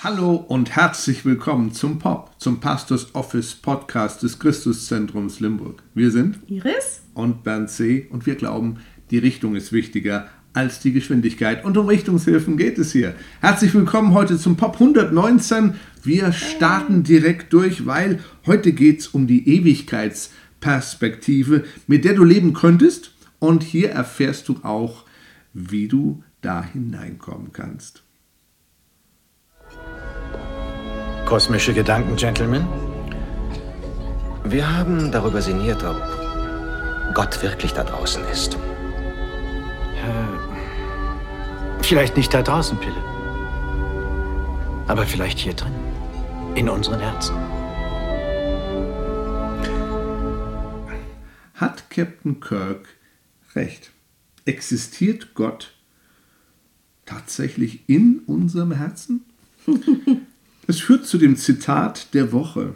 Hallo und herzlich willkommen zum POP, zum Pastors Office Podcast des Christuszentrums Limburg. Wir sind Iris und Bernd C. und wir glauben, die Richtung ist wichtiger als die Geschwindigkeit. Und um Richtungshilfen geht es hier. Herzlich willkommen heute zum POP 119. Wir starten direkt durch, weil heute geht es um die Ewigkeitsperspektive, mit der du leben könntest. Und hier erfährst du auch, wie du da hineinkommen kannst. Kosmische Gedanken, Gentlemen. Wir haben darüber sinniert, ob Gott wirklich da draußen ist. Vielleicht nicht da draußen, Pille. Aber vielleicht hier drin. In unseren Herzen. Hat Captain Kirk recht? Existiert Gott tatsächlich in unserem Herzen? Es führt zu dem Zitat der Woche.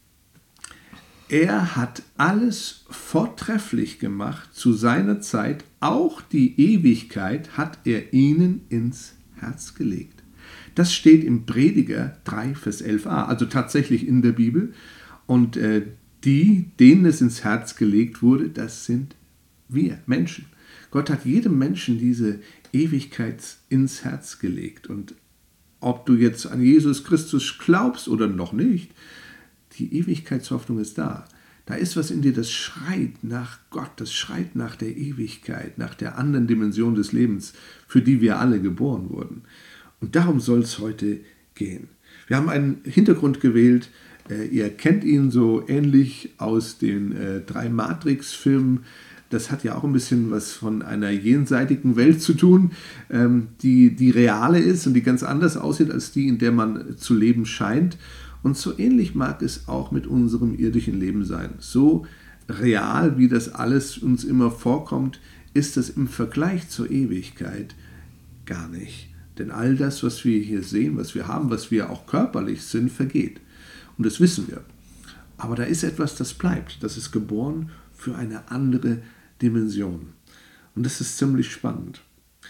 Er hat alles vortrefflich gemacht zu seiner Zeit, auch die Ewigkeit hat er ihnen ins Herz gelegt. Das steht im Prediger 3, Vers 11a, also tatsächlich in der Bibel. Und denen es ins Herz gelegt wurde, das sind wir, Menschen. Gott hat jedem Menschen diese Ewigkeit ins Herz gelegt. Und ob du jetzt an Jesus Christus glaubst oder noch nicht, die Ewigkeitshoffnung ist da. Da ist was in dir, das schreit nach Gott, das schreit nach der Ewigkeit, nach der anderen Dimension des Lebens, für die wir alle geboren wurden. Und darum soll es heute gehen. Wir haben einen Hintergrund gewählt, ihr kennt ihn so ähnlich aus den 3 Matrix-Filmen. Das hat ja auch ein bisschen was von einer jenseitigen Welt zu tun, die reale ist und die ganz anders aussieht als die, in der man zu leben scheint. Und so ähnlich mag es auch mit unserem irdischen Leben sein. So real, wie das alles uns immer vorkommt, ist es im Vergleich zur Ewigkeit gar nicht. Denn all das, was wir hier sehen, was wir haben, was wir auch körperlich sind, vergeht. Und das wissen wir. Aber da ist etwas, das bleibt. Das ist geboren für eine andere Dimension. Und das ist ziemlich spannend.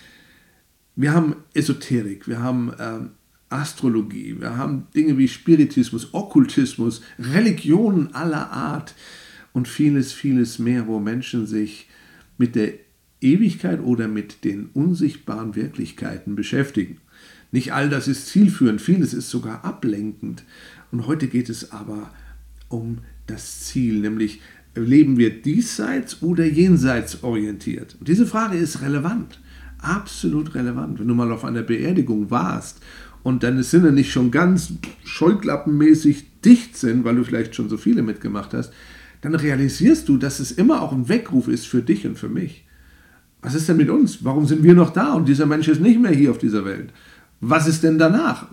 Wir haben Esoterik, wir haben Astrologie, wir haben Dinge wie Spiritismus, Okkultismus, Religionen aller Art und vieles, vieles mehr, wo Menschen sich mit der Ewigkeit oder mit den unsichtbaren Wirklichkeiten beschäftigen. Nicht all das ist zielführend, vieles ist sogar ablenkend. Und heute geht es aber um das Ziel, nämlich leben wir diesseits oder jenseits orientiert? Und diese Frage ist relevant, absolut relevant. Wenn du mal auf einer Beerdigung warst und deine Sinne nicht schon ganz scheuklappenmäßig dicht sind, weil du vielleicht schon so viele mitgemacht hast, dann realisierst du, dass es immer auch ein Weckruf ist für dich und für mich. Was ist denn mit uns? Warum sind wir noch da und dieser Mensch ist nicht mehr hier auf dieser Welt? Was ist denn danach?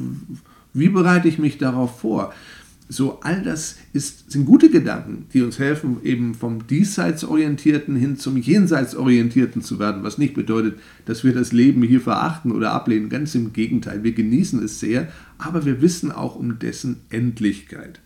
Wie bereite ich mich darauf vor? So, all das sind gute Gedanken, die uns helfen, eben vom Diesseitsorientierten hin zum Jenseitsorientierten zu werden, was nicht bedeutet, dass wir das Leben hier verachten oder ablehnen. Ganz im Gegenteil, wir genießen es sehr, aber wir wissen auch um dessen Endlichkeit.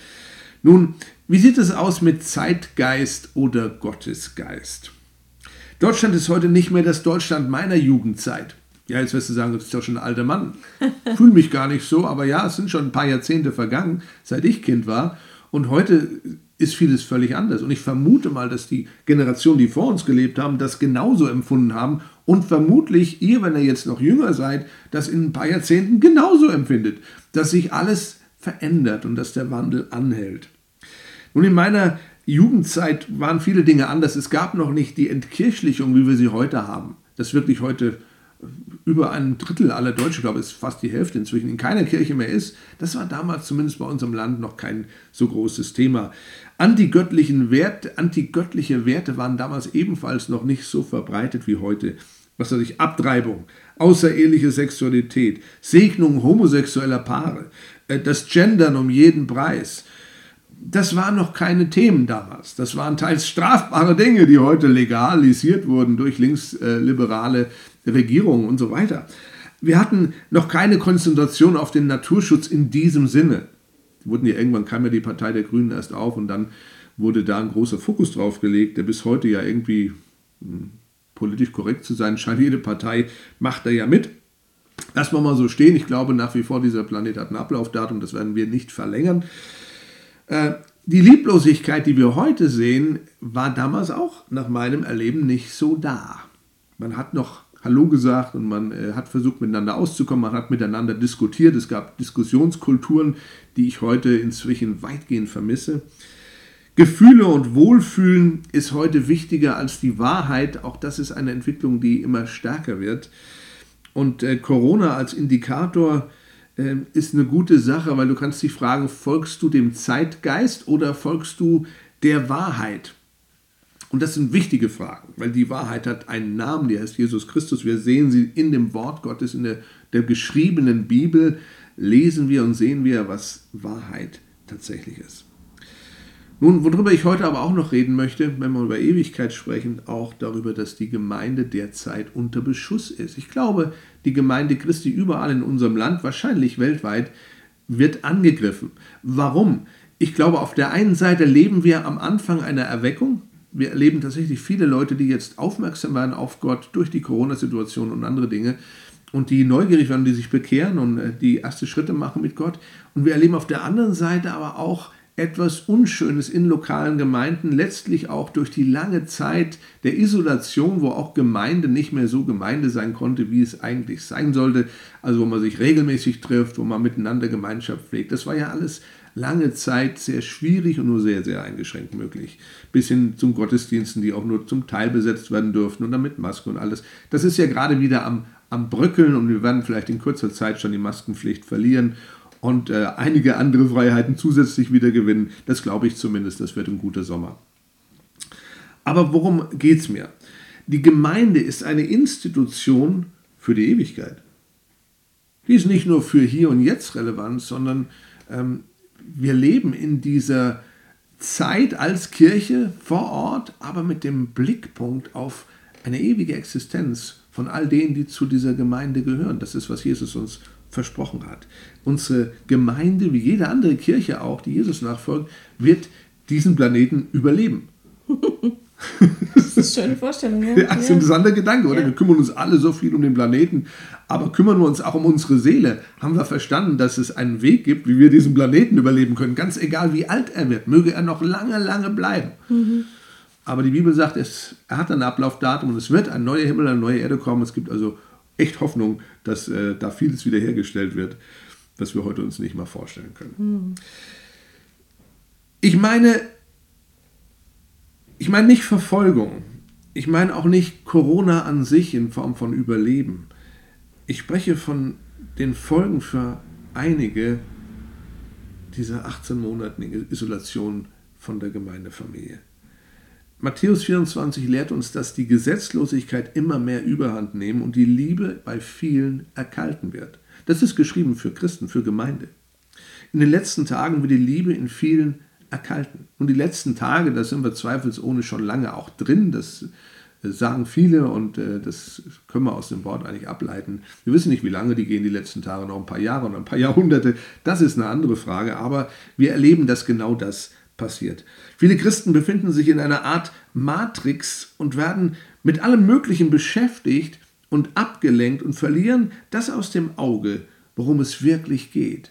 Nun, wie sieht es aus mit Zeitgeist oder Gottesgeist? Deutschland ist heute nicht mehr das Deutschland meiner Jugendzeit. Ja, jetzt wirst du sagen, du bist doch schon ein alter Mann. Fühle mich gar nicht so, aber ja, es sind schon ein paar Jahrzehnte vergangen, seit ich Kind war. Und heute ist vieles völlig anders. Und ich vermute mal, dass die Generation, die vor uns gelebt haben, das genauso empfunden haben. Und vermutlich ihr, wenn ihr jetzt noch jünger seid, das in ein paar Jahrzehnten genauso empfindet. Dass sich alles verändert und dass der Wandel anhält. Nun, in meiner Jugendzeit waren viele Dinge anders. Es gab noch nicht die Entkirchlichung, wie wir sie heute haben. Das wirklich heute über 1/3 aller Deutschen, ich glaube, es ist fast die Hälfte inzwischen, in keiner Kirche mehr ist. Das war damals zumindest bei uns im Land noch kein so großes Thema. Antigöttliche Werte waren damals ebenfalls noch nicht so verbreitet wie heute. Was weiß ich, Abtreibung, außereheliche Sexualität, Segnung homosexueller Paare, das Gendern um jeden Preis. Das waren noch keine Themen damals. Das waren teils strafbare Dinge, die heute legalisiert wurden durch linksliberale Regierungen und so weiter. Wir hatten noch keine Konzentration auf den Naturschutz in diesem Sinne. Irgendwann kam ja die Partei der Grünen erst auf und dann wurde da ein großer Fokus drauf gelegt, der bis heute ja irgendwie politisch korrekt zu sein scheint. Jede Partei macht da ja mit. Lassen wir mal so stehen. Ich glaube nach wie vor, dieser Planet hat ein Ablaufdatum, das werden wir nicht verlängern. Die Lieblosigkeit, die wir heute sehen, war damals auch nach meinem Erleben nicht so da. Man hat noch Hallo gesagt und man hat versucht, miteinander auszukommen, man hat miteinander diskutiert. Es gab Diskussionskulturen, die ich heute inzwischen weitgehend vermisse. Gefühle und Wohlfühlen ist heute wichtiger als die Wahrheit. Auch das ist eine Entwicklung, die immer stärker wird. Und Corona als Indikator ist eine gute Sache, weil du kannst dich fragen, folgst du dem Zeitgeist oder folgst du der Wahrheit? Und das sind wichtige Fragen, weil die Wahrheit hat einen Namen, die heißt Jesus Christus. Wir sehen sie in dem Wort Gottes, in der geschriebenen Bibel, lesen wir und sehen wir, was Wahrheit tatsächlich ist. Nun, worüber ich heute aber auch noch reden möchte, wenn wir über Ewigkeit sprechen, auch darüber, dass die Gemeinde derzeit unter Beschuss ist. Ich glaube, die Gemeinde Christi überall in unserem Land, wahrscheinlich weltweit, wird angegriffen. Warum? Ich glaube, auf der einen Seite leben wir am Anfang einer Erweckung. Wir erleben tatsächlich viele Leute, die jetzt aufmerksam werden auf Gott durch die Corona-Situation und andere Dinge und die neugierig werden, die sich bekehren und die erste Schritte machen mit Gott. Und wir erleben auf der anderen Seite aber auch etwas Unschönes in lokalen Gemeinden, letztlich auch durch die lange Zeit der Isolation, wo auch Gemeinde nicht mehr so Gemeinde sein konnte, wie es eigentlich sein sollte, also wo man sich regelmäßig trifft, wo man miteinander Gemeinschaft pflegt. Das war ja alles lange Zeit sehr schwierig und nur sehr, sehr eingeschränkt möglich. Bis hin zum Gottesdiensten, die auch nur zum Teil besetzt werden durften und dann mit Maske und alles. Das ist ja gerade wieder am Bröckeln und wir werden vielleicht in kurzer Zeit schon die Maskenpflicht verlieren und einige andere Freiheiten zusätzlich wieder gewinnen. Das glaube ich zumindest, das wird ein guter Sommer. Aber worum geht es mir? Die Gemeinde ist eine Institution für die Ewigkeit. Die ist nicht nur für hier und jetzt relevant, sondern wir leben in dieser Zeit als Kirche vor Ort, aber mit dem Blickpunkt auf eine ewige Existenz von all denen, die zu dieser Gemeinde gehören. Das ist, was Jesus uns versprochen hat. Unsere Gemeinde, wie jede andere Kirche auch, die Jesus nachfolgt, wird diesen Planeten überleben. Das ist eine schöne Vorstellung. Ja, das ist ein interessanter Gedanke, oder? Ja. Wir kümmern uns alle so viel um den Planeten, aber kümmern wir uns auch um unsere Seele. Haben wir verstanden, dass es einen Weg gibt, wie wir diesen Planeten überleben können, ganz egal wie alt er wird, möge er noch lange, lange bleiben. Mhm. Aber die Bibel sagt, er hat ein Ablaufdatum und es wird ein neuer Himmel, eine neue Erde kommen. Es gibt also echt Hoffnung, dass da vieles wiederhergestellt wird, was wir heute uns nicht mal vorstellen können. Mhm. Ich meine nicht Verfolgung. Ich meine auch nicht Corona an sich in Form von Überleben. Ich spreche von den Folgen für einige dieser 18 Monaten Isolation von der Gemeindefamilie. Matthäus 24 lehrt uns, dass die Gesetzlosigkeit immer mehr Überhand nehmen und die Liebe bei vielen erkalten wird. Das ist geschrieben für Christen, für Gemeinde. In den letzten Tagen wird die Liebe in vielen erkalten. Und die letzten Tage, da sind wir zweifelsohne schon lange auch drin, das sagen viele und das können wir aus dem Wort eigentlich ableiten. Wir wissen nicht, wie lange die gehen, die letzten Tage, noch ein paar Jahre oder ein paar Jahrhunderte. Das ist eine andere Frage, aber wir erleben, dass genau das passiert. Viele Christen befinden sich in einer Art Matrix und werden mit allem Möglichen beschäftigt und abgelenkt und verlieren das aus dem Auge, worum es wirklich geht.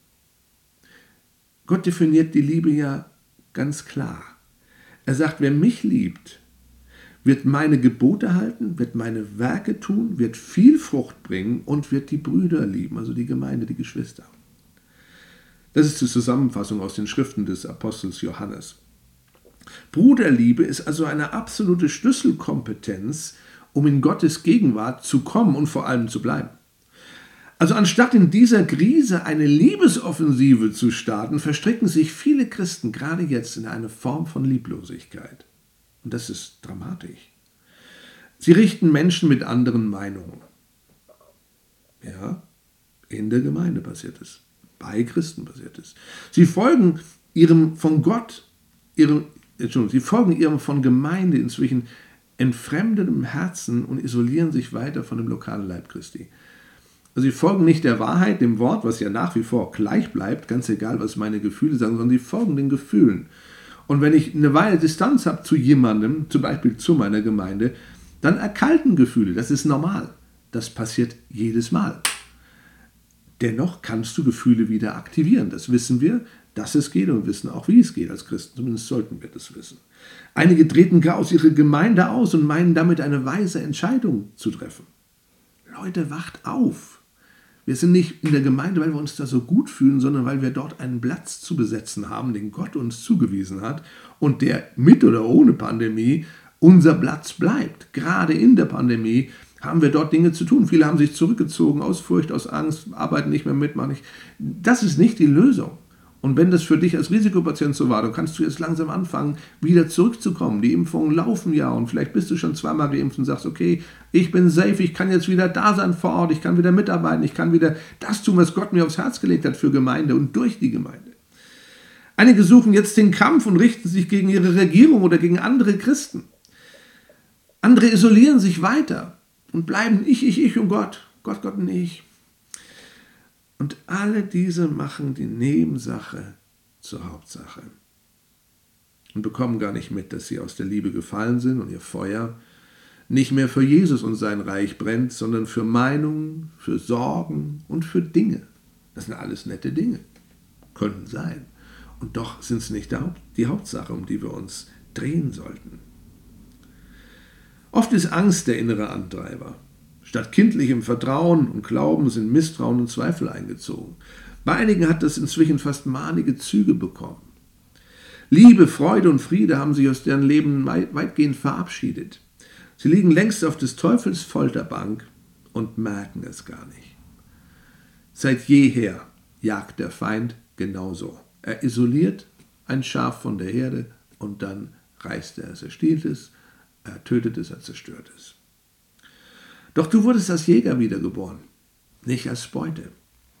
Gott definiert die Liebe ja ganz klar. Er sagt, wer mich liebt, wird meine Gebote halten, wird meine Werke tun, wird viel Frucht bringen und wird die Brüder lieben, also die Gemeinde, die Geschwister. Das ist die Zusammenfassung aus den Schriften des Apostels Johannes. Bruderliebe ist also eine absolute Schlüsselkompetenz, um in Gottes Gegenwart zu kommen und vor allem zu bleiben. Also anstatt in dieser Krise eine Liebesoffensive zu starten, verstricken sich viele Christen gerade jetzt in eine Form von Lieblosigkeit. Und das ist dramatisch. Sie richten Menschen mit anderen Meinungen. Ja, in der Gemeinde passiert es. Bei Christen passiert es. Sie folgen ihrem von Gemeinde inzwischen entfremdetem Herzen und isolieren sich weiter von dem lokalen Leib Christi. Also sie folgen nicht der Wahrheit, dem Wort, was ja nach wie vor gleich bleibt, ganz egal, was meine Gefühle sagen, sondern sie folgen den Gefühlen. Und wenn ich eine Weile Distanz habe zu jemandem, zum Beispiel zu meiner Gemeinde, dann erkalten Gefühle. Das ist normal. Das passiert jedes Mal. Dennoch kannst du Gefühle wieder aktivieren. Das wissen wir, dass es geht und wir wissen auch, wie es geht als Christen. Zumindest sollten wir das wissen. Einige treten gar aus ihrer Gemeinde aus und meinen damit eine weise Entscheidung zu treffen. Leute, wacht auf. Wir sind nicht in der Gemeinde, weil wir uns da so gut fühlen, sondern weil wir dort einen Platz zu besetzen haben, den Gott uns zugewiesen hat und der mit oder ohne Pandemie unser Platz bleibt. Gerade in der Pandemie haben wir dort Dinge zu tun. Viele haben sich zurückgezogen aus Furcht, aus Angst, arbeiten nicht mehr mit, machen nicht. Das ist nicht die Lösung. Und wenn das für dich als Risikopatient so war, dann kannst du jetzt langsam anfangen, wieder zurückzukommen. Die Impfungen laufen ja und vielleicht bist du schon zweimal geimpft und sagst, okay, ich bin safe, ich kann jetzt wieder da sein vor Ort, ich kann wieder mitarbeiten, ich kann wieder das tun, was Gott mir aufs Herz gelegt hat für Gemeinde und durch die Gemeinde. Einige suchen jetzt den Kampf und richten sich gegen ihre Regierung oder gegen andere Christen. Andere isolieren sich weiter und bleiben ich und Gott. Gott und ich. Und alle diese machen die Nebensache zur Hauptsache und bekommen gar nicht mit, dass sie aus der Liebe gefallen sind und ihr Feuer nicht mehr für Jesus und sein Reich brennt, sondern für Meinungen, für Sorgen und für Dinge. Das sind alles nette Dinge, können sein. Und doch sind es nicht die Hauptsache, um die wir uns drehen sollten. Oft ist Angst der innere Antreiber. Statt kindlichem Vertrauen und Glauben sind Misstrauen und Zweifel eingezogen. Bei einigen hat das inzwischen fast mahnige Züge bekommen. Liebe, Freude und Friede haben sich aus deren Leben weitgehend verabschiedet. Sie liegen längst auf des Teufels Folterbank und merken es gar nicht. Seit jeher jagt der Feind genauso. Er isoliert ein Schaf von der Herde und dann reißt er es, er stiehlt es, er tötet es, er zerstört es. Doch du wurdest als Jäger wiedergeboren, nicht als Beute.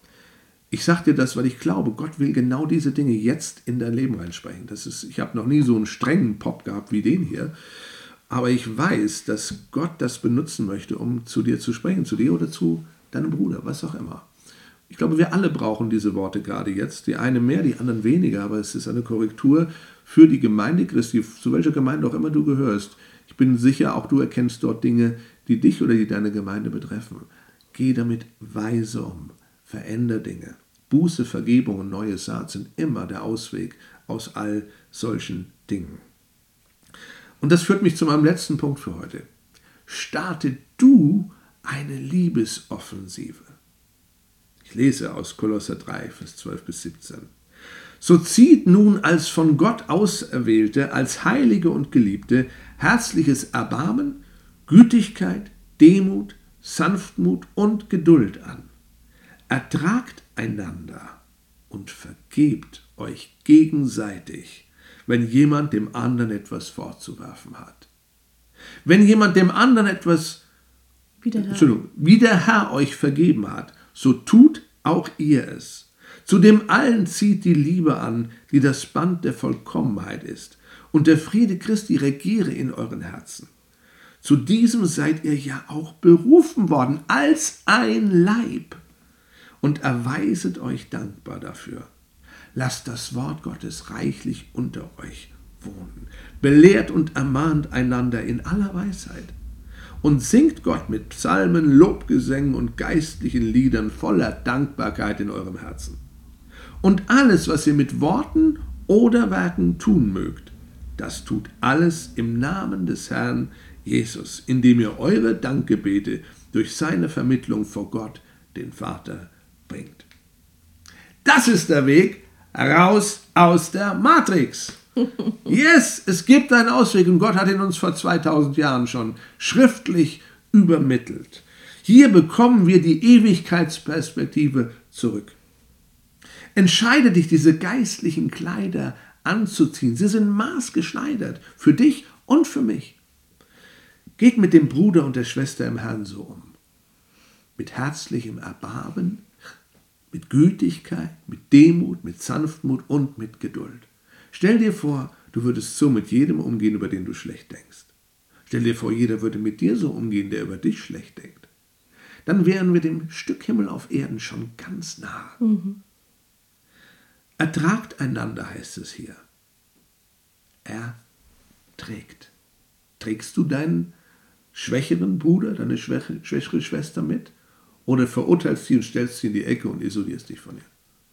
Ich sage dir das, weil ich glaube, Gott will genau diese Dinge jetzt in dein Leben reinsprechen. Ich habe noch nie so einen strengen Pop gehabt wie den hier, aber ich weiß, dass Gott das benutzen möchte, um zu dir zu sprechen, zu dir oder zu deinem Bruder, was auch immer. Ich glaube, wir alle brauchen diese Worte gerade jetzt. Die einen mehr, die anderen weniger, aber es ist eine Korrektur für die Gemeinde Christi, zu welcher Gemeinde auch immer du gehörst. Ich bin sicher, auch du erkennst dort Dinge, die dich oder die deine Gemeinde betreffen. Geh damit weise um. Veränder Dinge. Buße, Vergebung und neue Saat sind immer der Ausweg aus all solchen Dingen. Und das führt mich zu meinem letzten Punkt für heute. Starte du eine Liebesoffensive. Ich lese aus Kolosser 3, Vers 12 bis 17. So zieht nun als von Gott Auserwählte, als Heilige und Geliebte, herzliches Erbarmen, Gütigkeit, Demut, Sanftmut und Geduld an. Ertragt einander und vergebt euch gegenseitig, wenn jemand dem anderen etwas vorzuwerfen hat. Wenn jemand dem anderen etwas, wie der Herr euch vergeben hat, so tut auch ihr es. Zu dem allen zieht die Liebe an, die das Band der Vollkommenheit ist, und der Friede Christi regiere in euren Herzen. Zu diesem seid ihr ja auch berufen worden, als ein Leib, und erweiset euch dankbar dafür. Lasst das Wort Gottes reichlich unter euch wohnen. Belehrt und ermahnt einander in aller Weisheit. Und singt Gott mit Psalmen, Lobgesängen und geistlichen Liedern voller Dankbarkeit in eurem Herzen. Und alles, was ihr mit Worten oder Werken tun mögt, das tut alles im Namen des Herrn Jesus, indem ihr eure Dankgebete durch seine Vermittlung vor Gott, den Vater, bringt. Das ist der Weg raus aus der Matrix. Yes, es gibt einen Ausweg und Gott hat ihn uns vor 2000 Jahren schon schriftlich übermittelt. Hier bekommen wir die Ewigkeitsperspektive zurück. Entscheide dich, diese geistlichen Kleider anzuziehen. Sie sind maßgeschneidert für dich und für mich. Geht mit dem Bruder und der Schwester im Herrn so um. Mit herzlichem Erbarmen, mit Gütigkeit, mit Demut, mit Sanftmut und mit Geduld. Stell dir vor, du würdest so mit jedem umgehen, über den du schlecht denkst. Stell dir vor, jeder würde mit dir so umgehen, der über dich schlecht denkt. Dann wären wir dem Stück Himmel auf Erden schon ganz nah. Ertragt einander, heißt es hier. Erträgt. Trägst du deinen schwächeren Bruder, deine schwächere Schwester mit? oder verurteilst sie und stellst sie in die Ecke und isolierst dich von ihr.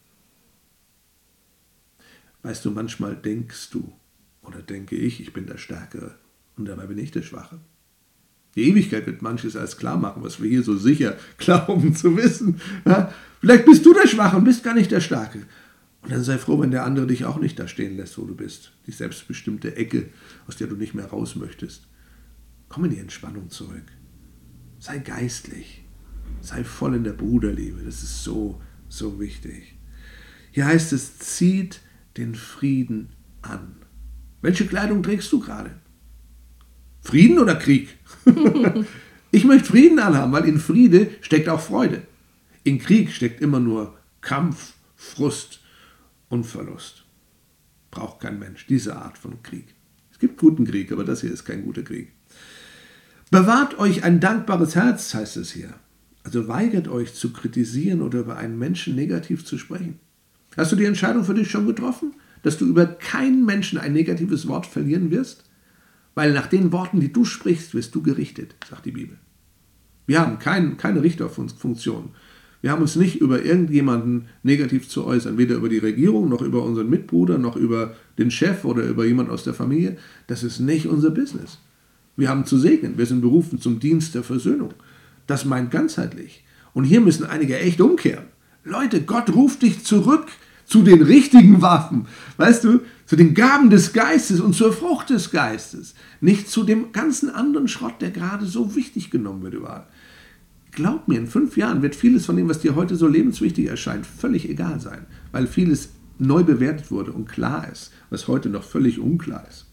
Weißt du, manchmal denkst du oder denke ich bin der Stärkere und dabei bin ich der Schwache. Die Ewigkeit wird manches als klar machen, was wir hier so sicher glauben zu wissen. Ja? Vielleicht bist du der Schwache und bist gar nicht der Starke. Und dann sei froh, wenn der andere dich auch nicht da stehen lässt, wo du bist. Die selbstbestimmte Ecke, aus der du nicht mehr raus möchtest. Komm in die Entspannung zurück. Sei geistlich. Sei voll in der Bruderliebe. Das ist so, so wichtig. Hier heißt es, zieht den Frieden an. Welche Kleidung trägst du gerade? Frieden oder Krieg? Ich möchte Frieden anhaben, weil in Friede steckt auch Freude. In Krieg steckt immer nur Kampf, Frust und Verlust. Braucht kein Mensch diese Art von Krieg. Es gibt guten Krieg, aber das hier ist kein guter Krieg. Bewahrt euch ein dankbares Herz, heißt es hier. Also weigert euch zu kritisieren oder über einen Menschen negativ zu sprechen. Hast du die Entscheidung für dich schon getroffen, dass du über keinen Menschen ein negatives Wort verlieren wirst? Weil nach den Worten, die du sprichst, wirst du gerichtet, sagt die Bibel. Wir haben keine Richterfunktion. Wir haben uns nicht über irgendjemanden negativ zu äußern, weder über die Regierung, noch über unseren Mitbruder, noch über den Chef oder über jemanden aus der Familie. Das ist nicht unser Business. Wir haben zu segnen, wir sind berufen zum Dienst der Versöhnung. Das meint ganzheitlich. Und hier müssen einige echt umkehren. Leute, Gott ruft dich zurück zu den richtigen Waffen, weißt du, zu den Gaben des Geistes und zur Frucht des Geistes, nicht zu dem ganzen anderen Schrott, der gerade so wichtig genommen wird überall. Glaub mir, in 5 Jahren wird vieles von dem, was dir heute so lebenswichtig erscheint, völlig egal sein, weil vieles neu bewertet wurde und klar ist, was heute noch völlig unklar ist.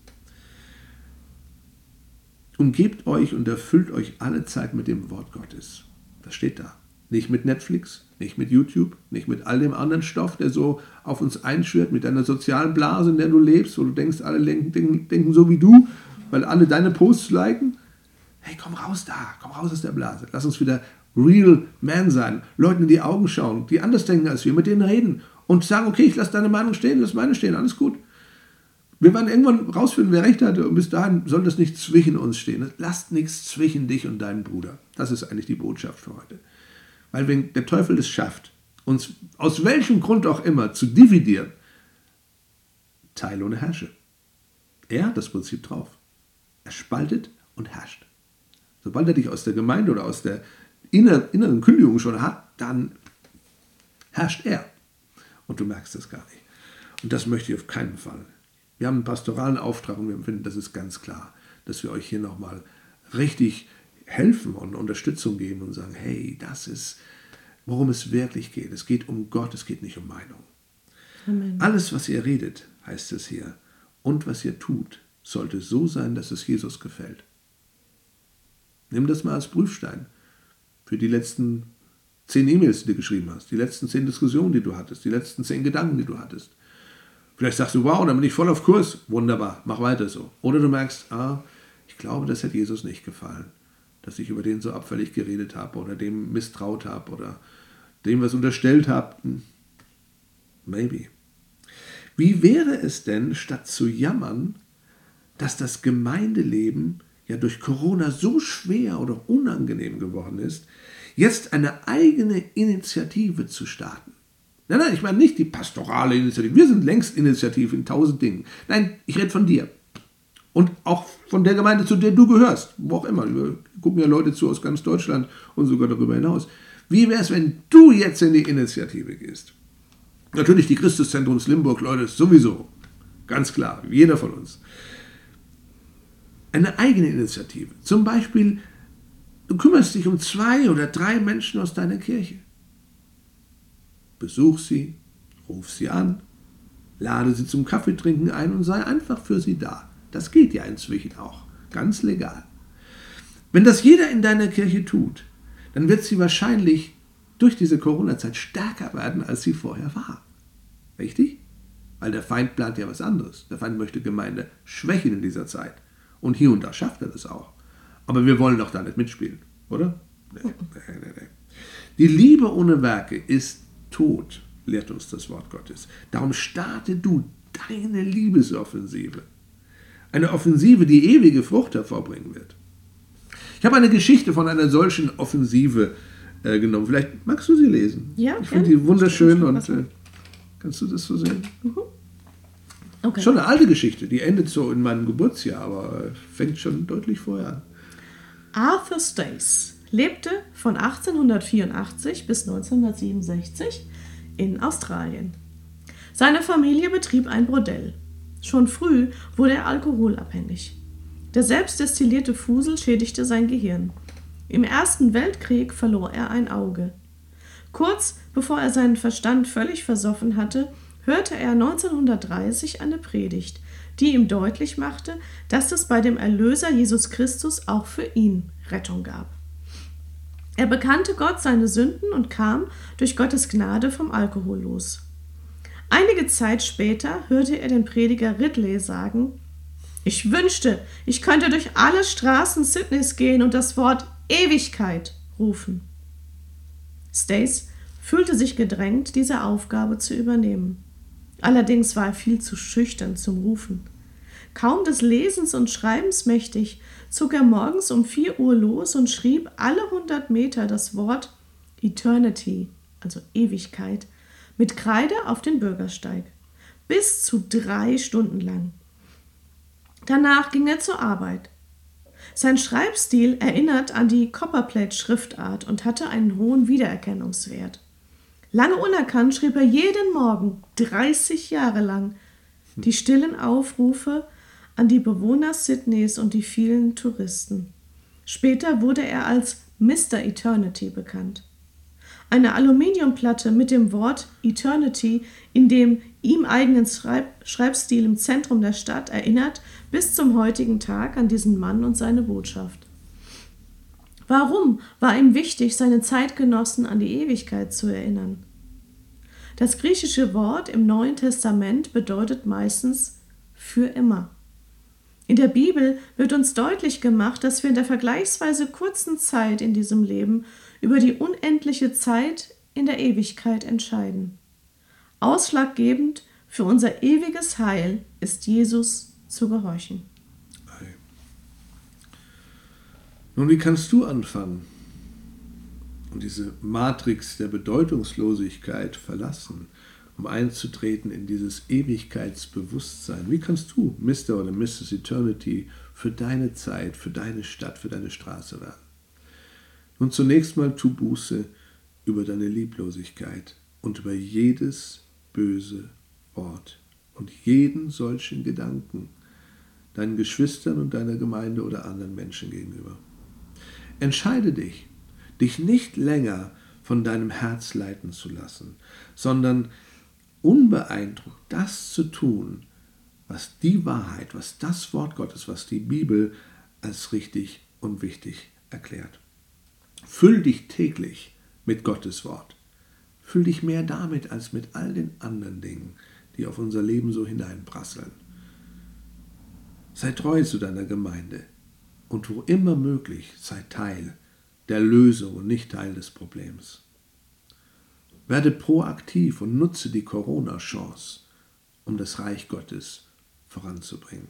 Umgebt euch und erfüllt euch alle Zeit mit dem Wort Gottes. Das steht da. Nicht mit Netflix, nicht mit YouTube, nicht mit all dem anderen Stoff, der so auf uns einschwört, mit deiner sozialen Blase, in der du lebst, wo du denkst, alle denken so wie du, weil alle deine Posts liken. Hey, komm raus aus der Blase. Lass uns wieder real man sein, Leuten in die Augen schauen, die anders denken als wir, mit denen reden und sagen, okay, ich lasse deine Meinung stehen, lass meine stehen, alles gut. Wir werden irgendwann rausfinden, wer recht hatte und bis dahin soll das nicht zwischen uns stehen. Lasst nichts zwischen dich und deinem Bruder. Das ist eigentlich die Botschaft für heute. Weil wenn der Teufel es schafft, uns aus welchem Grund auch immer zu dividieren, teile und herrsche. Er hat das Prinzip drauf. Er spaltet und herrscht. Sobald er dich aus der Gemeinde oder aus der inneren Kündigung schon hat, dann herrscht er. Und du merkst das gar nicht. Und das möchte ich auf keinen Fall. Wir haben einen pastoralen Auftrag und wir empfinden, das ist ganz klar, dass wir euch hier nochmal richtig helfen und Unterstützung geben und sagen, hey, das ist, worum es wirklich geht. Es geht um Gott, es geht nicht um Meinung. Amen. Alles, was ihr redet, heißt es hier, und was ihr tut, sollte so sein, dass es Jesus gefällt. Nimm das mal als Prüfstein für die letzten 10 E-Mails, die du geschrieben hast, die letzten 10 Diskussionen, die du hattest, die letzten 10 Gedanken, die du hattest. Vielleicht sagst du, wow, dann bin ich voll auf Kurs. Wunderbar, mach weiter so. Oder du merkst, ich glaube, das hat Jesus nicht gefallen, dass ich über den so abfällig geredet habe oder dem misstraut habe oder dem was unterstellt habe. Maybe. Wie wäre es denn, statt zu jammern, dass das Gemeindeleben ja durch Corona so schwer oder unangenehm geworden ist, jetzt eine eigene Initiative zu starten? Nein, ich meine nicht die pastorale Initiative. Wir sind längst Initiative in 1000 Dingen. Nein, ich rede von dir. Und auch von der Gemeinde, zu der du gehörst. Wo auch immer. Wir gucken ja Leute zu aus ganz Deutschland und sogar darüber hinaus. Wie wäre es, wenn du jetzt in die Initiative gehst? Natürlich die Christuszentrums Limburg, Leute, sowieso. Ganz klar, jeder von uns. Eine eigene Initiative. Zum Beispiel, du kümmerst dich um 2 oder 3 Menschen aus deiner Kirche. Besuch sie, ruf sie an, lade sie zum Kaffeetrinken ein und sei einfach für sie da. Das geht ja inzwischen auch, ganz legal. Wenn das jeder in deiner Kirche tut, dann wird sie wahrscheinlich durch diese Corona-Zeit stärker werden, als sie vorher war. Richtig? Weil der Feind plant ja was anderes. Der Feind möchte Gemeinde schwächen in dieser Zeit. Und hier und da schafft er das auch. Aber wir wollen doch da nicht mitspielen, oder? Nee. Die Liebe ohne Werke ist tot, lehrt uns das Wort Gottes. Darum starte du deine Liebesoffensive. Eine Offensive, die ewige Frucht hervorbringen wird. Ich habe eine Geschichte von einer solchen Offensive genommen. Vielleicht magst du sie lesen. Ja, ich finde gerne. die wunderschön Ich und was machen. kannst du das so sehen? Okay. Schon eine alte Geschichte, die endet so in meinem Geburtsjahr, aber fängt schon deutlich vorher an. Arthur Stace lebte von 1884 bis 1967 in Australien. Seine Familie betrieb ein Bordell. Schon früh wurde er alkoholabhängig. Der selbstdestillierte Fusel schädigte sein Gehirn. Im Ersten Weltkrieg verlor er ein Auge. Kurz bevor er seinen Verstand völlig versoffen hatte, hörte er 1930 eine Predigt, die ihm deutlich machte, dass es bei dem Erlöser Jesus Christus auch für ihn Rettung gab. Er bekannte Gott seine Sünden und kam durch Gottes Gnade vom Alkohol los. Einige Zeit später hörte er den Prediger Ridley sagen: Ich wünschte, ich könnte durch alle Straßen Sydneys gehen und das Wort Ewigkeit rufen. Stace fühlte sich gedrängt, diese Aufgabe zu übernehmen. Allerdings war er viel zu schüchtern zum Rufen. Kaum des Lesens und Schreibens mächtig, zog er morgens um 4 Uhr los und schrieb alle 100 Meter das Wort Eternity, also Ewigkeit, mit Kreide auf den Bürgersteig. Bis zu 3 Stunden lang. Danach ging er zur Arbeit. Sein Schreibstil erinnert an die Copperplate-Schriftart und hatte einen hohen Wiedererkennungswert. Lange unerkannt schrieb er jeden Morgen, 30 Jahre lang, die stillen Aufrufe an die Bewohner Sydneys und die vielen Touristen. Später wurde er als Mr. Eternity bekannt. Eine Aluminiumplatte mit dem Wort Eternity in dem ihm eigenen Schreibstil im Zentrum der Stadt erinnert bis zum heutigen Tag an diesen Mann und seine Botschaft. Warum war ihm wichtig, seine Zeitgenossen an die Ewigkeit zu erinnern? Das griechische Wort im Neuen Testament bedeutet meistens für immer. In der Bibel wird uns deutlich gemacht, dass wir in der vergleichsweise kurzen Zeit in diesem Leben über die unendliche Zeit in der Ewigkeit entscheiden. Ausschlaggebend für unser ewiges Heil ist Jesus zu gehorchen. Nun, wie kannst du anfangen und diese Matrix der Bedeutungslosigkeit verlassen, um einzutreten in dieses Ewigkeitsbewusstsein? Wie kannst du Mr. oder Mrs. Eternity für deine Zeit, für deine Stadt, für deine Straße werden? Nun, zunächst mal tu Buße über deine Lieblosigkeit und über jedes böse Wort und jeden solchen Gedanken deinen Geschwistern und deiner Gemeinde oder anderen Menschen gegenüber. Entscheide dich, dich nicht länger von deinem Herz leiten zu lassen, sondern unbeeindruckt das zu tun, was die Wahrheit, was das Wort Gottes, was die Bibel als richtig und wichtig erklärt. Füll dich täglich mit Gottes Wort. Füll dich mehr damit als mit all den anderen Dingen, die auf unser Leben so hineinprasseln. Sei treu zu deiner Gemeinde und wo immer möglich, sei Teil der Lösung und nicht Teil des Problems. Werde proaktiv und nutze die Corona-Chance, um das Reich Gottes voranzubringen.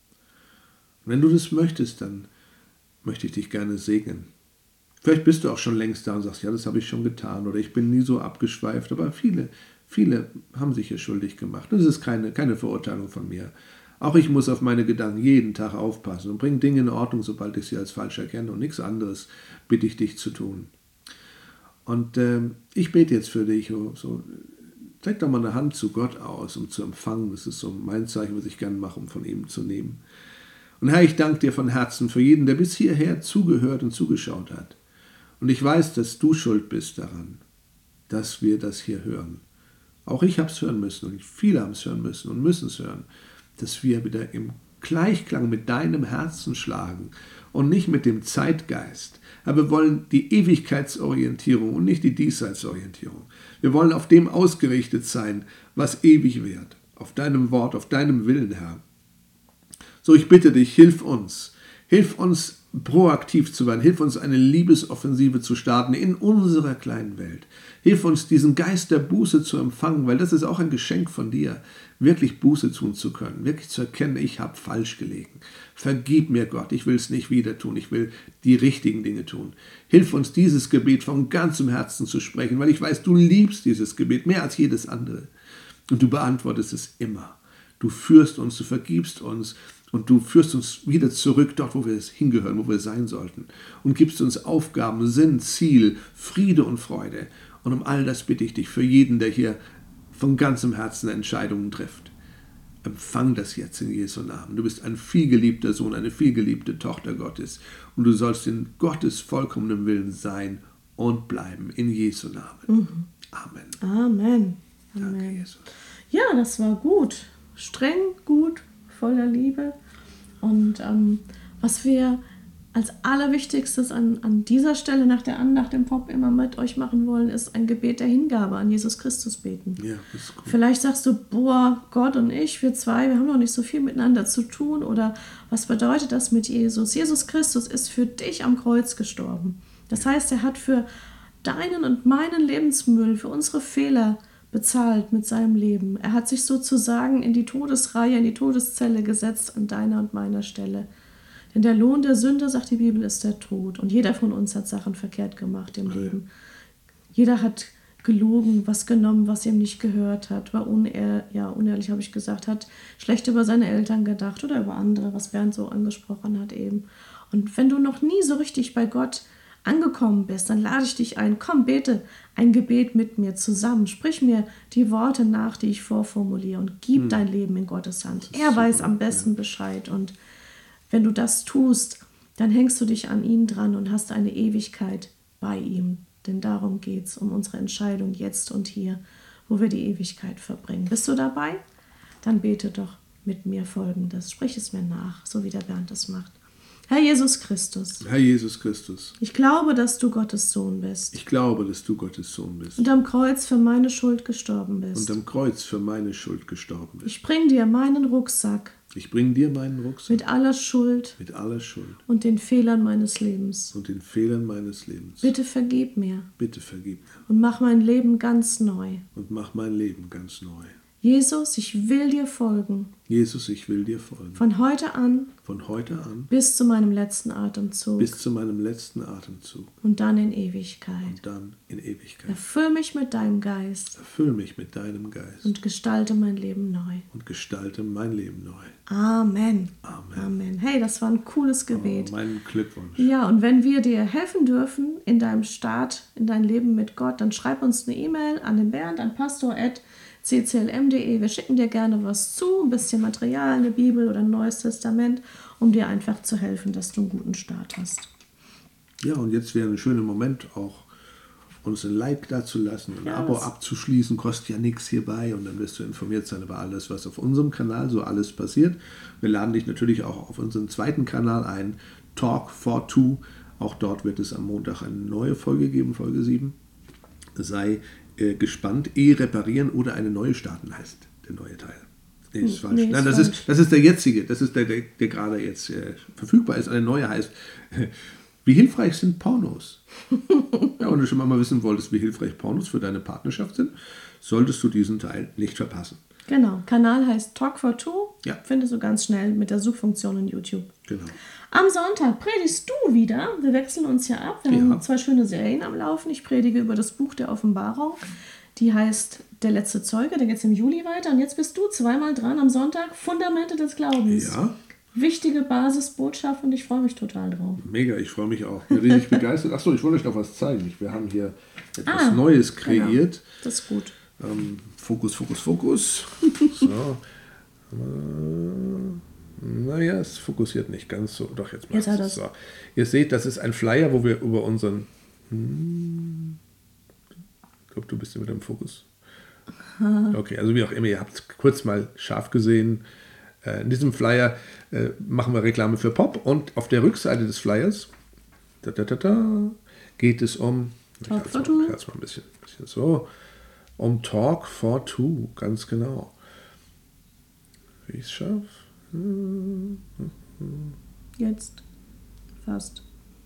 Und wenn du das möchtest, dann möchte ich dich gerne segnen. Vielleicht bist du auch schon längst da und sagst, ja, das habe ich schon getan oder ich bin nie so abgeschweift, aber viele haben sich hier schuldig gemacht. Das ist keine Verurteilung von mir. Auch ich muss auf meine Gedanken jeden Tag aufpassen und bringe Dinge in Ordnung, sobald ich sie als falsch erkenne und nichts anderes bitte ich dich zu tun. Und ich bete jetzt für dich, so, streck doch mal eine Hand zu Gott aus, um zu empfangen. Das ist so mein Zeichen, was ich gerne mache, um von ihm zu nehmen. Und Herr, ich danke dir von Herzen für jeden, der bis hierher zugehört und zugeschaut hat. Und ich weiß, dass du schuld bist daran, dass wir das hier hören. Auch ich habe es hören müssen und viele haben es hören müssen und müssen es hören, dass wir wieder im Gleichklang mit deinem Herzen schlagen und nicht mit dem Zeitgeist. Aber wir wollen die Ewigkeitsorientierung und nicht die Diesseitsorientierung. Wir wollen auf dem ausgerichtet sein, was ewig wird. Auf deinem Wort, auf deinem Willen, Herr. So, ich bitte dich, hilf uns proaktiv zu werden. Hilf uns, eine Liebesoffensive zu starten in unserer kleinen Welt. Hilf uns, diesen Geist der Buße zu empfangen, weil das ist auch ein Geschenk von dir, wirklich Buße tun zu können, wirklich zu erkennen, ich habe falsch gelegen. Vergib mir, Gott, ich will es nicht wieder tun, ich will die richtigen Dinge tun. Hilf uns, dieses Gebet von ganzem Herzen zu sprechen, weil ich weiß, du liebst dieses Gebet mehr als jedes andere. Und du beantwortest es immer. Du führst uns, du vergibst uns und du führst uns wieder zurück dort, wo wir hingehören, wo wir sein sollten. Und gibst uns Aufgaben, Sinn, Ziel, Friede und Freude. Und um all das bitte ich dich für jeden, der hier von ganzem Herzen Entscheidungen trifft. Empfang das jetzt in Jesu Namen. Du bist ein vielgeliebter Sohn, eine vielgeliebte Tochter Gottes. Und du sollst in Gottes vollkommenem Willen sein und bleiben. In Jesu Namen. Amen. Amen. Danke, Amen. Jesus. Ja, das war gut. Streng, gut, voller Liebe. Und was wir als Allerwichtigstes an dieser Stelle nach der Andacht im Pop immer mit euch machen wollen, ist ein Gebet der Hingabe an Jesus Christus beten. Ja, das ist gut. Vielleicht sagst du, boah, Gott und ich, wir zwei, wir haben noch nicht so viel miteinander zu tun. Oder was bedeutet das mit Jesus? Jesus Christus ist für dich am Kreuz gestorben. Das heißt, er hat für deinen und meinen Lebensmüll, für unsere Fehler bezahlt mit seinem Leben. Er hat sich sozusagen in die Todesreihe, in die Todeszelle gesetzt an deiner und meiner Stelle. Denn der Lohn der Sünde, sagt die Bibel, ist der Tod. Und jeder von uns hat Sachen verkehrt gemacht im Leben. Jeder hat gelogen, was genommen, was ihm nicht gehört hat, war unehrlich, habe ich gesagt, hat schlecht über seine Eltern gedacht oder über andere, was Bernd so angesprochen hat eben. Und wenn du noch nie so richtig bei Gott angekommen bist, dann lade ich dich ein, komm, bete ein Gebet mit mir zusammen, sprich mir die Worte nach, die ich vorformuliere und gib dein Leben in Gottes Hand. Er weiß am besten Bescheid und wenn du das tust, dann hängst du dich an ihn dran und hast eine Ewigkeit bei ihm. Denn darum geht es, um unsere Entscheidung jetzt und hier, wo wir die Ewigkeit verbringen. Bist du dabei? Dann bete doch mit mir Folgendes. Sprich es mir nach, so wie der Bernd es macht. Herr Jesus Christus, Herr Jesus Christus, ich glaube, dass du Gottes Sohn bist ich glaube, dass du Gottes Sohn bist und am Kreuz für meine Schuld gestorben bist. und am Kreuz für meine Schuld gestorben bist. Ich bring dir meinen Rucksack Ich bringe dir meinen Rucksack mit aller Schuld mit aller Schuld und den Fehlern meines Lebens. und den Fehlern meines Lebens. Bitte vergib mir Bitte vergib mir und mach mein Leben ganz neu. und mach mein Leben ganz neu. Jesus, ich will dir folgen, Jesus, ich will dir folgen. von heute an Von heute an bis zu meinem letzten Atemzug bis zu meinem letzten Atemzug und dann in Ewigkeit. und dann in Ewigkeit. Erfüll mich mit deinem Geist Erfüll mich mit deinem Geist und gestalte mein Leben neu. und gestalte mein Leben neu. Amen. Amen. Amen. Hey, das war ein cooles Gebet. Oh, mein Glückwunsch. Ja, und wenn wir dir helfen dürfen in deinem Start, in dein Leben mit Gott, dann schreib uns eine E-Mail an den Bernd, an pastor@cclm.de. Wir schicken dir gerne was zu, ein bisschen Material, eine Bibel oder ein Neues Testament, um dir einfach zu helfen, dass du einen guten Start hast. Ja, und jetzt wäre ein schöner Moment auch, uns ein Like dazulassen, ein Ja, Abo das- abzuschließen, kostet ja nichts hierbei und dann wirst du informiert sein über alles, was auf unserem Kanal so alles passiert. Wir laden dich natürlich auch auf unseren zweiten Kanal ein, Talk for Two. Auch dort wird es am Montag eine neue Folge geben, Folge 7. Sei gespannt, reparieren oder eine neue starten heißt der neue Teil. Nee, ist falsch. Nee, ist Nein, falsch. das ist der jetzige, das ist der gerade jetzt verfügbar ist. Eine neue heißt, wie hilfreich sind Pornos? Ja, wenn du schon mal wissen wolltest, wie hilfreich Pornos für deine Partnerschaft sind, solltest du diesen Teil nicht verpassen. Genau, Kanal heißt Talk for Two. Ja. Findest du ganz schnell mit der Suchfunktion in YouTube. Genau. Am Sonntag predigst du wieder. Wir wechseln uns ja ab. Wir Ja. haben 2 schöne Serien am Laufen. Ich predige über das Buch der Offenbarung. Die heißt Der letzte Zeuge. Da geht es im Juli weiter. Und jetzt bist du zweimal dran am Sonntag. Fundamente des Glaubens. Ja, Wichtige Basisbotschaft und ich freue mich total drauf. mega, ich freue mich auch. Bin richtig begeistert. Achso, ich wollte euch noch was zeigen. Wir haben hier etwas Neues kreiert. Genau. Das ist gut. Fokus, Fokus, Fokus. So. Naja, es fokussiert nicht ganz so. Doch, jetzt macht hat es es. so. Ihr seht, das ist ein Flyer, wo wir über unseren... Ich glaube, du bist ja mit dem Fokus. Okay, also wie auch immer, ihr habt es kurz mal scharf gesehen. In diesem Flyer machen wir Reklame für Pop und auf der Rückseite des Flyers geht es um... Talk for Two. Ich halte es mal ein bisschen so... Um Talk for Two, ganz genau. Wie ich es schaffe? Jetzt. hast.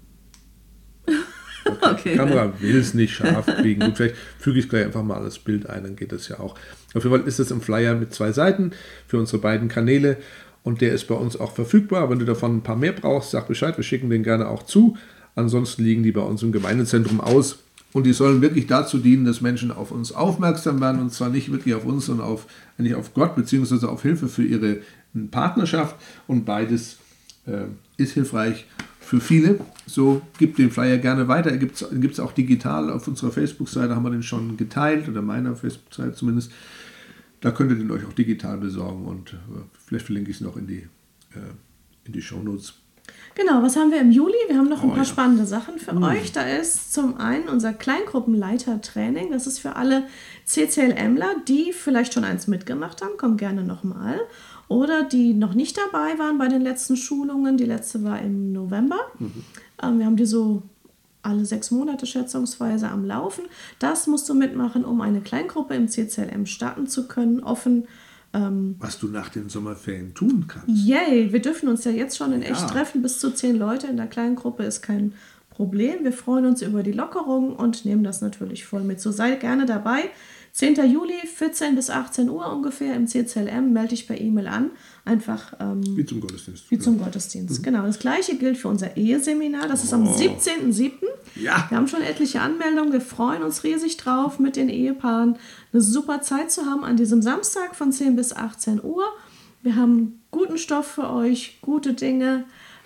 Okay. Die Kamera will es nicht scharf kriegen. Gut, vielleicht füge ich gleich einfach mal das Bild ein, dann geht das ja auch. Auf jeden Fall ist das im Flyer mit 2 Seiten für unsere beiden Kanäle und der ist bei uns auch verfügbar. Wenn du davon ein paar mehr brauchst, sag Bescheid, wir schicken den gerne auch zu. Ansonsten liegen die bei uns im Gemeindezentrum aus und die sollen wirklich dazu dienen, dass Menschen auf uns aufmerksam werden und zwar nicht wirklich auf uns, sondern eigentlich auf Gott beziehungsweise auf Hilfe für ihre Partnerschaft und beides ist hilfreich für viele. So, gib den Flyer gerne weiter. Den gibt es auch digital auf unserer Facebook-Seite, haben wir den schon geteilt, oder meiner Facebook-Seite zumindest. Da könnt ihr den euch auch digital besorgen und vielleicht verlinke ich es noch in die Shownotes. Genau, was haben wir im Juli? Wir haben noch ein paar spannende Sachen für euch. Da ist zum einen unser Kleingruppenleiter-Training. Das ist für alle CCLMler, die vielleicht schon eins mitgemacht haben, kommen gerne nochmal. Oder die noch nicht dabei waren bei den letzten Schulungen. Die letzte war im November. Wir haben die so alle 6 Monate schätzungsweise am Laufen. Das musst du mitmachen, um eine Kleingruppe im CCLM starten zu können, offen. Was du nach den Sommerferien tun kannst. Yay, wir dürfen uns ja jetzt schon in echt treffen. Bis zu 10 Leute in der kleinen Gruppe ist kein Problem. Wir freuen uns über die Lockerung und nehmen das natürlich voll mit. So sei gerne dabei. 10. Juli, 14 bis 18 Uhr ungefähr im CCLM. Melde dich per E-Mail an. Einfach wie zum Gottesdienst. Wie zum Gottesdienst, genau. Das gleiche gilt für unser Eheseminar. Das ist am 17.07. Ja. Wir haben schon etliche Anmeldungen. Wir freuen uns riesig drauf, mit den Ehepaaren eine super Zeit zu haben an diesem Samstag von 10 bis 18 Uhr. Wir haben guten Stoff für euch, gute Dinge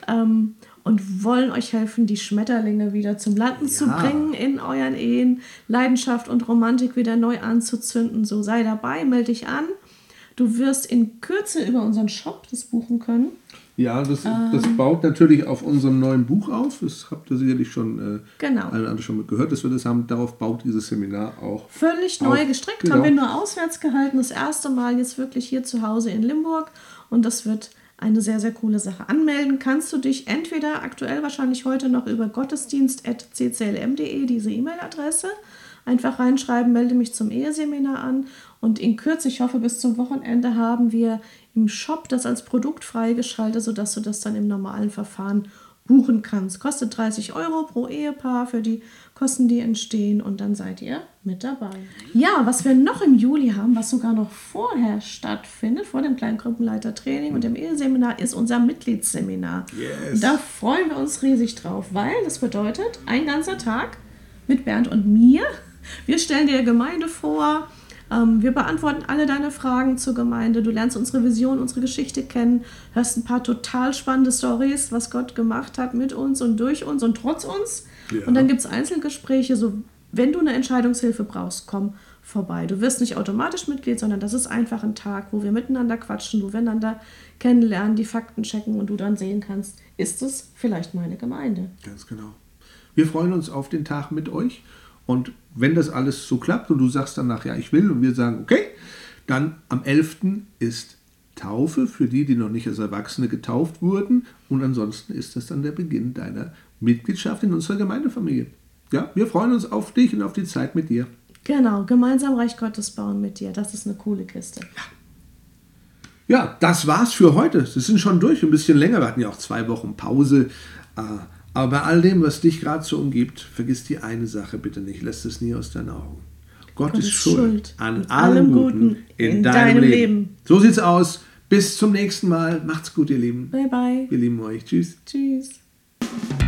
und wollen euch helfen, die Schmetterlinge wieder zum Landen zu bringen in euren Ehen, Leidenschaft und Romantik wieder neu anzuzünden. So, sei dabei, melde dich an. Du wirst in Kürze über unseren Shop das buchen können. Ja, das baut natürlich auf unserem neuen Buch auf. Das habt ihr sicherlich schon alle schon mit gehört, dass wir das haben. Darauf baut dieses Seminar auch. Völlig neu gestrickt, genau. Haben wir nur auswärts gehalten. Das erste Mal jetzt wirklich hier zu Hause in Limburg. Und das wird eine sehr, sehr coole Sache. Anmelden kannst du dich entweder aktuell wahrscheinlich heute noch über gottesdienst@cclm.de, diese E-Mail-Adresse. Einfach reinschreiben, melde mich zum Eheseminar an. Und in Kürze, ich hoffe bis zum Wochenende, haben wir im Shop das als Produkt freigeschaltet, sodass du das dann im normalen Verfahren buchen kannst. Kostet 30 € pro Ehepaar für die Kosten, die entstehen, und dann seid ihr mit dabei. Ja, was wir noch im Juli haben, was sogar noch vorher stattfindet, vor dem Kleingruppenleitertraining und dem Eheseminar, ist unser Mitgliedsseminar. Yes. Und da freuen wir uns riesig drauf, weil das bedeutet ein ganzer Tag mit Bernd und mir. Wir stellen dir Gemeinde vor, wir beantworten alle deine Fragen zur Gemeinde, du lernst unsere Vision, unsere Geschichte kennen, hörst ein paar total spannende Storys, was Gott gemacht hat mit uns und durch uns und trotz uns. Ja. Und dann gibt es Einzelgespräche, so wenn du eine Entscheidungshilfe brauchst, komm vorbei. Du wirst nicht automatisch Mitglied, sondern das ist einfach ein Tag, wo wir miteinander quatschen, wo wir einander kennenlernen, die Fakten checken und du dann sehen kannst, ist es vielleicht meine Gemeinde. Ganz genau. Wir freuen uns auf den Tag mit euch. Und wenn das alles so klappt und du sagst danach, ja, ich will, und wir sagen, okay, dann am 11. ist Taufe für die, die noch nicht als Erwachsene getauft wurden. Und ansonsten ist das dann der Beginn deiner Mitgliedschaft in unserer Gemeindefamilie. Ja, wir freuen uns auf dich und auf die Zeit mit dir. Genau, gemeinsam Reich Gottes bauen mit dir. Das ist eine coole Kiste. Ja, das war's für heute. Wir sind schon durch, ein bisschen länger. Wir hatten ja auch 2 Wochen Pause. Aber bei all dem, was dich gerade so umgibt, vergiss die eine Sache bitte nicht. Lass es nie aus deinen Augen. Gott ist schuld an allem Guten in deinem Leben. So sieht's aus. Bis zum nächsten Mal. Macht's gut, ihr Lieben. Bye, bye. Wir lieben euch. Tschüss. Tschüss.